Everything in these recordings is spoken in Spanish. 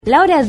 La hora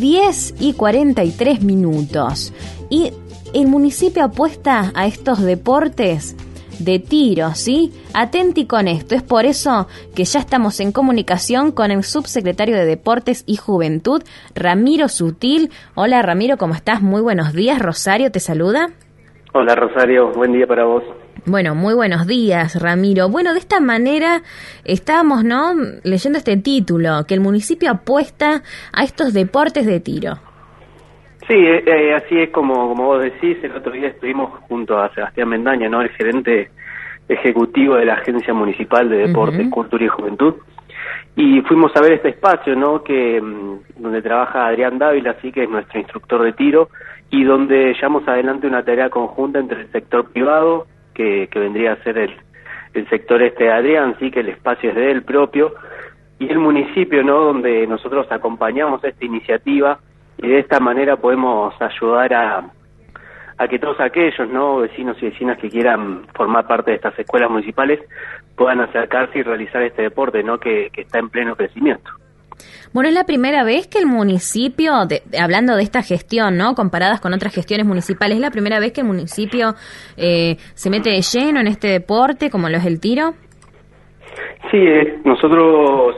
10:43 y el municipio apuesta a estos deportes de tiro, ¿sí? Atenti con esto, es por eso que ya estamos en comunicación con el subsecretario de Deportes y Juventud, Ramiro Sutil. Hola Ramiro, ¿cómo estás? Muy buenos días, Rosario te saluda. Hola Rosario, buen día para vos. Bueno, muy buenos días, Ramiro. Bueno, de esta manera estábamos, ¿no?, leyendo este título, que el municipio apuesta a estos deportes de tiro. Sí, así es como vos decís. El otro día estuvimos junto a Sebastián Mendaña, ¿no?, el gerente ejecutivo de la Agencia Municipal de Deportes, Cultura y Juventud, y fuimos a ver este espacio, ¿no?, que donde trabaja Adrián Dávila, así que es nuestro instructor de tiro, y donde llevamos adelante una tarea conjunta entre el sector privado, que vendría a ser el sector de Adrián, sí, que el espacio es de él propio, y el municipio, ¿no?, donde nosotros acompañamos esta iniciativa, y de esta manera podemos ayudar a que todos aquellos, ¿no?, vecinos y vecinas que quieran formar parte de estas escuelas municipales puedan acercarse y realizar este deporte, ¿no?, que está en pleno crecimiento. Bueno, es la primera vez que el municipio, hablando de esta gestión, ¿no?, comparadas con otras gestiones municipales, ¿es la primera vez que el municipio se mete de lleno en este deporte, como lo es el tiro? Sí, nosotros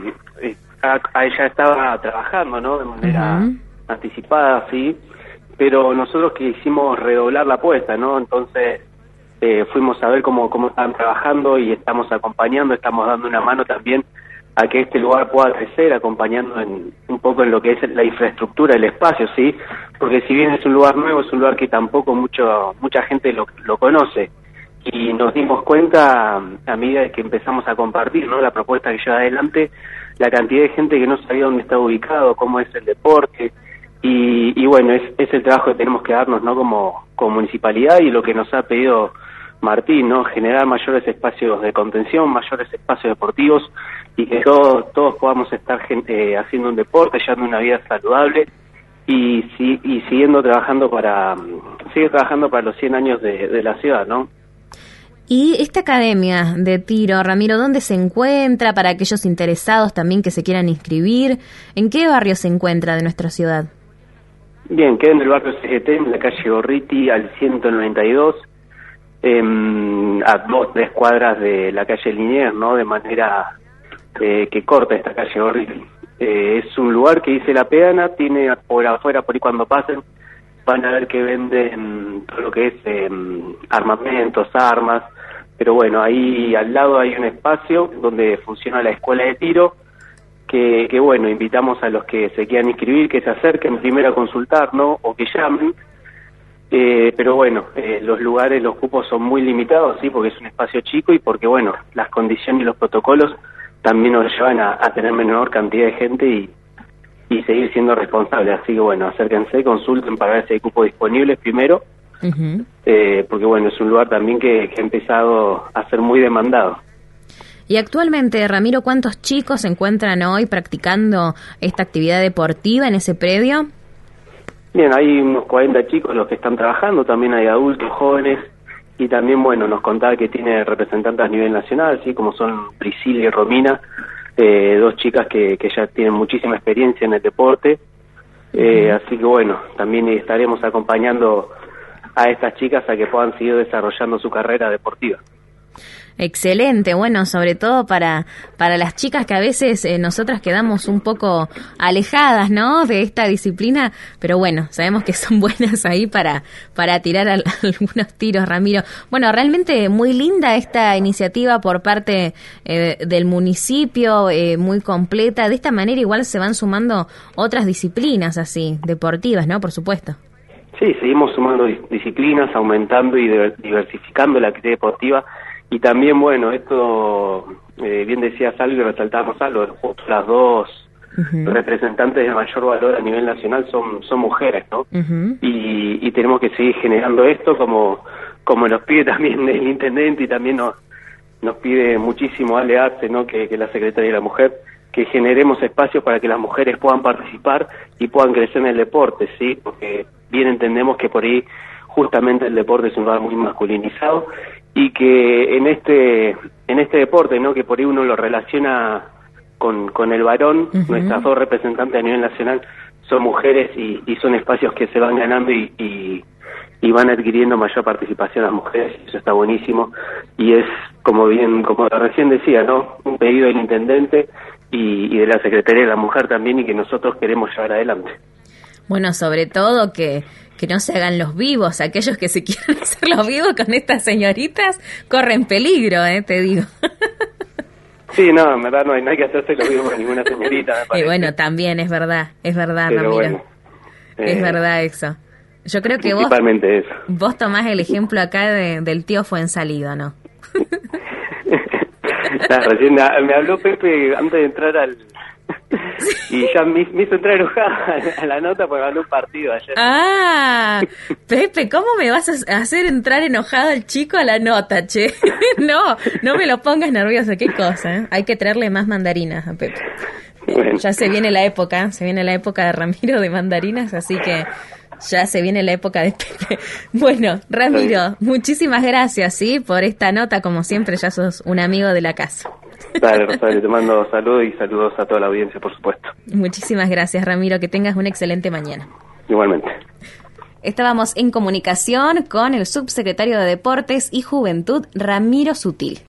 ella estaba trabajando, ¿no?, de manera anticipada, sí, pero nosotros quisimos redoblar la apuesta, ¿no? Entonces fuimos a ver cómo estaban trabajando y estamos acompañando, estamos dando una mano también a que este lugar pueda crecer, acompañando un poco en lo que es la infraestructura, el espacio, ¿sí? Porque si bien es un lugar nuevo, es un lugar que tampoco mucha gente lo conoce. Y nos dimos cuenta, a medida de que empezamos a compartir, ¿no?, la propuesta que lleva adelante, la cantidad de gente que no sabía dónde estaba ubicado, cómo es el deporte, y bueno, es el trabajo que tenemos que darnos, ¿no?, como municipalidad, y lo que nos ha pedido Martín, ¿no?, generar mayores espacios de contención, mayores espacios deportivos, y que todos podamos estar haciendo un deporte, llevando una vida saludable, y siguiendo trabajando para los 100 años de la ciudad, ¿no? Y esta academia de tiro, Ramiro, ¿dónde se encuentra para aquellos interesados también que se quieran inscribir? ¿En qué barrio se encuentra de nuestra ciudad? Bien, queda en el barrio CGT, en la calle Gorriti, al 192, a 2-3 cuadras de la calle Liniers, ¿no?, de manera que corta esta calle Gorriti. Es un lugar que dice la peana, tiene por afuera, por ahí cuando pasen, van a ver que venden todo lo que es armamentos, armas, pero bueno, ahí al lado hay un espacio donde funciona la escuela de tiro, que bueno, invitamos a los que se quieran inscribir, que se acerquen primero a consultar, ¿no?, o que llamen, pero bueno, los lugares, los cupos son muy limitados, sí, porque es un espacio chico y porque bueno, las condiciones y los protocolos también nos llevan a tener menor cantidad de gente y seguir siendo responsables. Así que bueno, acérquense, consulten para ver si hay cupos disponibles primero, porque bueno, es un lugar también que ha empezado a ser muy demandado. Y actualmente, Ramiro, ¿cuántos chicos se encuentran hoy practicando esta actividad deportiva en ese predio? Bien, hay unos 40 chicos los que están trabajando, también hay adultos, jóvenes, y también, bueno, nos contaba que tiene representantes a nivel nacional, así como son Priscila y Romina, dos chicas que ya tienen muchísima experiencia en el deporte, así que bueno, también estaremos acompañando a estas chicas a que puedan seguir desarrollando su carrera deportiva. Excelente, bueno, sobre todo para las chicas que a veces nosotras quedamos un poco alejadas, ¿no?, de esta disciplina, pero bueno, sabemos que son buenas ahí para tirar algunos tiros, Ramiro. Bueno, realmente muy linda esta iniciativa por parte del municipio, muy completa. De esta manera igual se van sumando otras disciplinas así, deportivas, ¿no?, por supuesto. Sí, seguimos sumando disciplinas, aumentando y diversificando la actividad deportiva. Y también, bueno, esto, bien decías algo y resaltamos algo, justo las dos representantes de mayor valor a nivel nacional son mujeres, ¿no? Y tenemos que seguir generando esto como nos pide también el intendente y también nos pide muchísimo Ale Arce, ¿no?, que la Secretaría de la Mujer, que generemos espacios para que las mujeres puedan participar y puedan crecer en el deporte, ¿sí? Porque bien entendemos que por ahí justamente el deporte es un lugar muy masculinizado y que en este deporte, ¿no?, que por ahí uno lo relaciona con el varón, nuestras dos representantes a nivel nacional son mujeres y son espacios que se van ganando y van adquiriendo mayor participación las mujeres, eso está buenísimo, y es como recién decía, ¿no? Un pedido del intendente y de la Secretaría de la Mujer también, y que nosotros queremos llevar adelante. Bueno, sobre todo que no se hagan los vivos, aquellos que se quieran hacer los vivos con estas señoritas corren peligro, te digo. Sí, no, en verdad no hay que hacerse los vivos con ninguna señorita, me parece. Y bueno, también es verdad, pero Ramiro, bueno, es verdad eso. Yo creo que principalmente vos tomás el ejemplo acá del tío Fuensalido, ¿no? Recién me habló Pepe antes de entrar y ya me hizo entrar enojada a la nota porque ganó un partido ayer. Ah, Pepe, ¿cómo me vas a hacer entrar enojado al chico a la nota, che? No me lo pongas nervioso, qué cosa, ¿eh? Hay que traerle más mandarinas a Pepe. Bueno. Ya se viene la época de Ramiro de mandarinas, así que ya se viene la época de Pepe. Bueno, Ramiro, muchísimas gracias, ¿sí? Por esta nota, como siempre, ya sos un amigo de la casa. Dale, Rosario, te mando saludos y saludos a toda la audiencia, por supuesto. Muchísimas gracias, Ramiro, que tengas una excelente mañana. Igualmente. Estábamos en comunicación con el subsecretario de Deportes y Juventud, Ramiro Sutil.